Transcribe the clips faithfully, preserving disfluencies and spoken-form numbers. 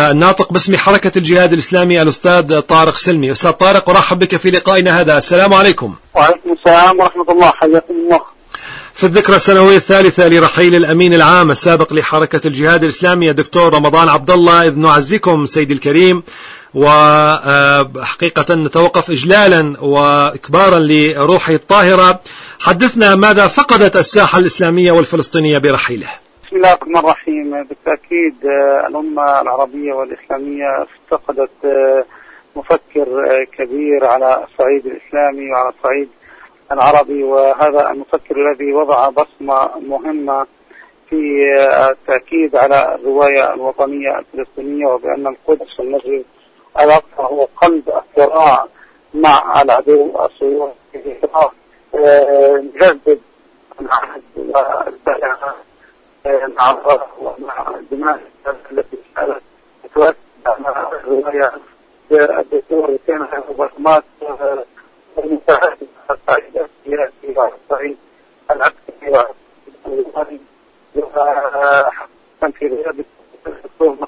الناطق باسم حركة الجهاد الإسلامي الأستاذ طارق سلمي. أستاذ طارق، أرحب بك في لقائنا هذا. السلام عليكم. وعليكم السلام ورحمة الله، حياكم الله. في الذكرى السنوية الثالثة لرحيل الأمين العام السابق لحركة الجهاد الإسلامي الدكتور رمضان عبد الله، إذ نعزكم سيدي الكريم، وحقيقة نتوقف إجلالا وإكبارا لروحه الطاهرة. حدثنا ماذا فقدت الساحة الإسلامية والفلسطينية برحيله؟ بسم الله الرحمن الرحيم. بالتأكيد الأمة العربية والإسلامية فقدت مفكر كبير على الصعيد الإسلامي وعلى الصعيد العربي، وهذا المفكر الذي وضع بصمة مهمة في التأكيد على الرواية الوطنية الفلسطينية، وبأن القدس والمسجد الأقصى هو قلب الصراع مع العدو الصهيوني، نجدد العهد والبيعة مع الله ومع الدماء التي كانت تتوسع مع الرواية الدكتور. كان له بصمات المساعدة على الصعيد السياسي وعلى الصعيد العسكري وعلى الصعيد كان في غياب الدكتور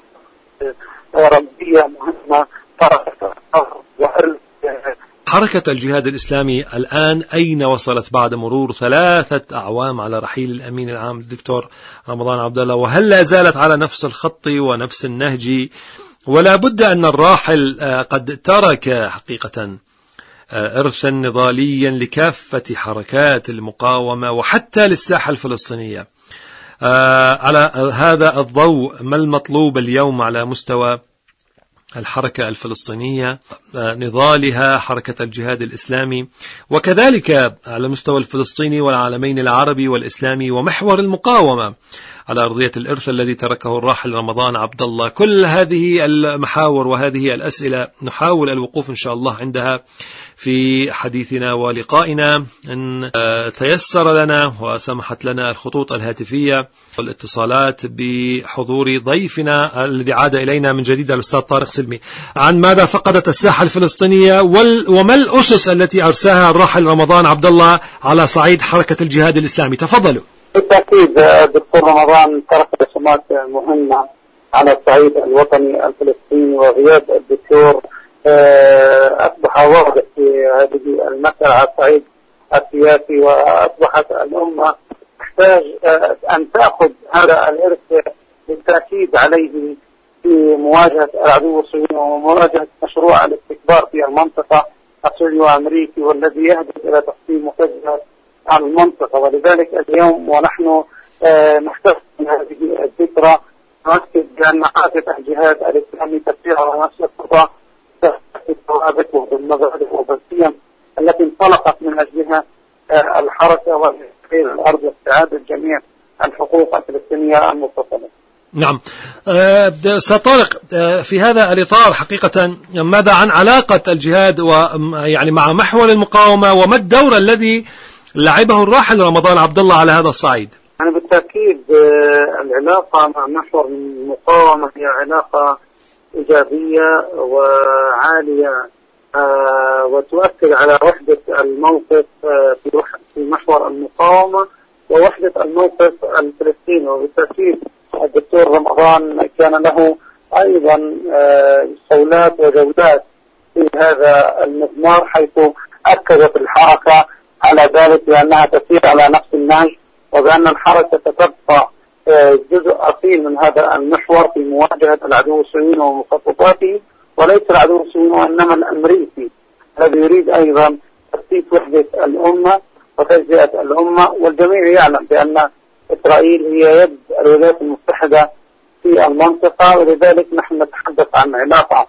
رمزية مهمة طرحت وأرض. حركة الجهاد الإسلامي الآن أين وصلت بعد مرور ثلاثة أعوام على رحيل الأمين العام الدكتور رمضان عبد الله؟ وهل لا زالت على نفس الخط ونفس النهج؟ ولا بد أن الراحل قد ترك حقيقة إرثا نضاليا لكافة حركات المقاومة وحتى للساحة الفلسطينية. على هذا الضوء، ما المطلوب اليوم على مستوى الحركة الفلسطينية، نضالها حركة الجهاد الإسلامي، وكذلك على المستوى الفلسطيني والعالمين العربي والإسلامي ومحور المقاومة على أرضية الإرث الذي تركه الراحل رمضان عبد الله؟ كل هذه المحاور وهذه الأسئلة نحاول الوقوف إن شاء الله عندها في حديثنا ولقائنا، إن تيسر لنا وسمحت لنا الخطوط الهاتفية والاتصالات بحضور ضيفنا الذي عاد إلينا من جديد الأستاذ طارق سلمي، عن ماذا فقدت الساحة الفلسطينية وما الأسس التي أرساها الراحل رمضان عبد الله على صعيد حركة الجهاد الإسلامي. تفضلوا. بالتأكيد الدكتور رمضان ترك بصمات مهمة على الصعيد الوطني الفلسطيني، وغياب الدكتور أصبح واضح في هذه المسألة على الصعيد السياسي، وأصبحت الأمة تحتاج أن تأخذ هذا الإرث بالتأكيد عليه في مواجهة العدو الصهيوني ومواجهة مشروع الاستكبار في المنطقة الصهيوني والأمريكي، والذي يهدف إلى تقسيم مفجر عن المنطقة. ولذلك اليوم ونحن نحتفل بهذه الذكرى نؤكد بأن حركة الجهاد الإسلامي تسير على نفس الخطى في الثوابت وبالمبادئ وبالقيم التي انطلقت من أجلها الحركة وتحرير الأرض واستعادة جميع الحقوق الفلسطينية المتصلة. نعم. أستاذ طارق، في هذا الإطار حقيقة ماذا عن علاقة الجهاد ويعني مع محور المقاومة، وما الدور الذي لعبه الراحل رمضان عبد الله على هذا الصعيد؟ يعني بالتأكيد العلاقة مع محور المقاومة هي علاقة إيجابية وعالية، وتؤكد على وحدة الموقف في محور المقاومة ووحدة الموقف الفلسطيني. وبالتأكيد الدكتور رمضان كان له أيضا صولات وجولات في هذا المضمار، حيث أكدت الحركة على ذلك بأنها تسير على نفس النهج، وبأن الحركة تبقى جزء أصيل من هذا المحور في مواجهة العدو الصهيوني ومخططاته، وليس العدو الصهيوني وإنما الأمريكي الذي يريد أيضا تثبيت وحدة الأمة وتجزئة الأمة. والجميع يعلم بأن إسرائيل هي يد الولايات المتحدة في المنطقة، ولذلك نحن نتحدث عن علاقة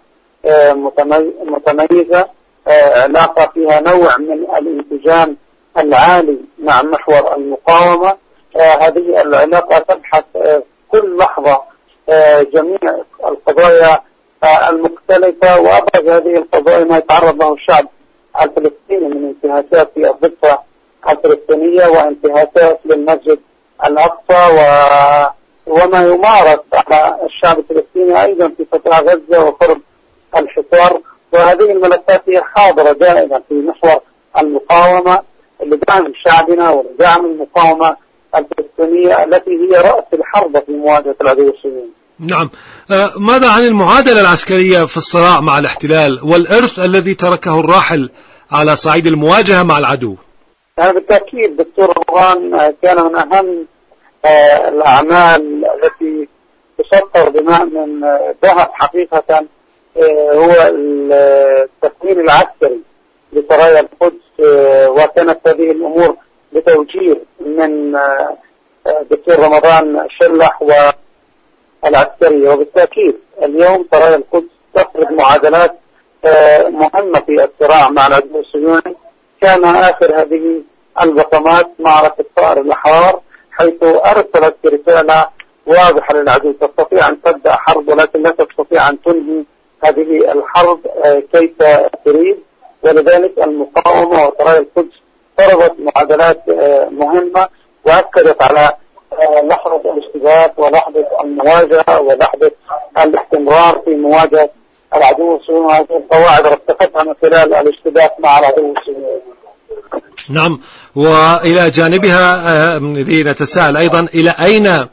متميزة، علاقة فيها نوع من الانسجام العالي مع محور المقاومة. هذه العلاقة تبحث كل لحظة جميع القضايا المختلفة، وأبرز هذه القضايا ما يتعرض له الشعب الفلسطيني من انتهاكات في الضفة الفلسطينية وانتهاكات للمسجد الأقصى وما يمارس على الشعب الفلسطيني أيضا في قطاع غزة وقرب الحصار. وهذه الملفات هي حاضرة دائما في محور المقاومة لدعم شعبنا ولدعم المقاومة الفلسطينية التي هي رأس الحرب في مواجهة العدو الصهيوني. نعم. ماذا عن المعادلة العسكرية في الصراع مع الاحتلال والإرث الذي تركه الراحل على صعيد المواجهة مع العدو؟ بالتأكيد دكتور رمضان كان من أهم الأعمال التي تسطر بماء من ذهب حقيقة هو التكوين العسكري لسرايا القدس، وكانت هذه الأمور بتوجيه من دكتور رمضان شلح والعسكرية. وبالتأكيد اليوم سرايا القدس تفرض معادلات مهمة في الصراع مع العدو الصهيوني. كان آخر هذه البصمات معركة ثأر الأحرار، حيث أرسلت رسالة واضحة للعدو: تستطيع أن تبدأ حرب ولكن لا تستطيع أن تنهي هذه الحرب كيف تريد. ولذلك المقاومة وسرايا القدس فرضت معادلات مهمة وأكدت على لحظة الاشتباك ولحظة المواجهة ولحظة الاستمرار في مواجهة العدو الصهيوني. هذه القواعد رسختها من خلال الاشتباك مع العدو الصهيوني. نعم. وإلى جانبها لنتساءل أيضا إلى أين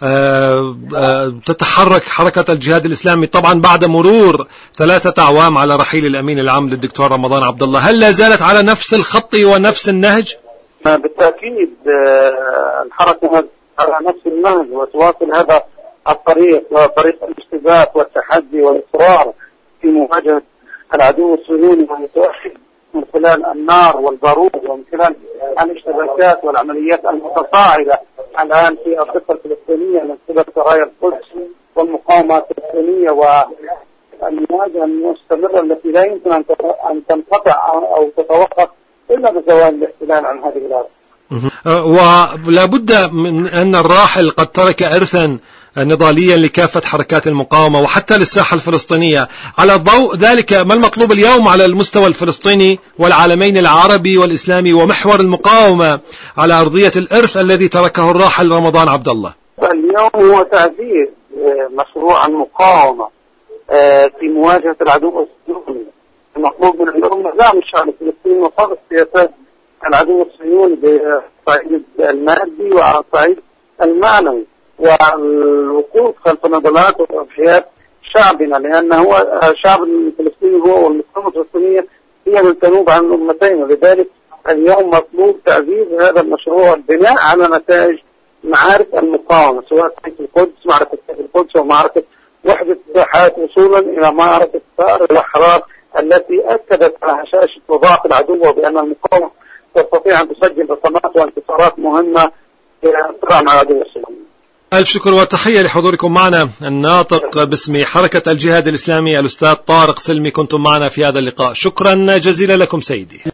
تتحرك حركة الجهاد الإسلامي طبعا بعد مرور ثلاثة أعوام على رحيل الأمين العام للدكتور رمضان عبد الله؟ هل لا زالت على نفس الخط ونفس النهج؟ بالتأكيد الحركة على نفس النهج وتواصل هذا الطريق، وطريق الاشتباك والتحدي والإصرار في مواجهة العدو الصهيوني، ويتوحد من خلال النار والبارود ومن خلال الاشتباكات والعمليات المتصاعدة الآن في الضفة الفلسطينية من قبل سرايا القدس والمقاومة الفلسطينية، والمواجهة المستمرة التي لا يمكن أن تنقطع أو تتوقف إلا بزوال الاحتلال عن هذه الأرض. ولا بد من أن الراحل قد ترك إرثا نضاليا لكافة حركات المقاومة وحتى للساحة الفلسطينية. على ضوء ذلك ما المطلوب اليوم على المستوى الفلسطيني والعالمين العربي والإسلامي ومحور المقاومة على أرضية الإرث الذي تركه الراحل رمضان عبد الله؟ اليوم هو تعزيز مشروع المقاومة في مواجهة العدو الصهيوني. المطلوب من اليوم دعم الشعب الفلسطيني وفرض سياسات العدو الصهيوني بالصعيد المادي وعلى الصعيد المعنوي، والوقوف خلف نضالات وتضحيات شعبنا، لأن هو الشعب الفلسطيني هو والمقاومة الفلسطينية هي من تنوب عن الأمتين. ولذلك اليوم مطلوب تعزيز هذا المشروع والبناء على نتائج معارك المقاومة، سواء في القدس معركة القدس ومعركة وحدة الساحات، وصولا إلى معركة ثأر الأحرار التي أكدت على هشاشة وضعف العدو بأن المقاومة تستطيع أن تسجل بصمات وانتصارات مهمة في الصراع مع العدو الصهيوني. ألف شكر وتحية لحضوركم معنا. الناطق باسم حركة الجهاد الإسلامي الأستاذ طارق سلمي كنتم معنا في هذا اللقاء. شكرا جزيلا لكم سيدي.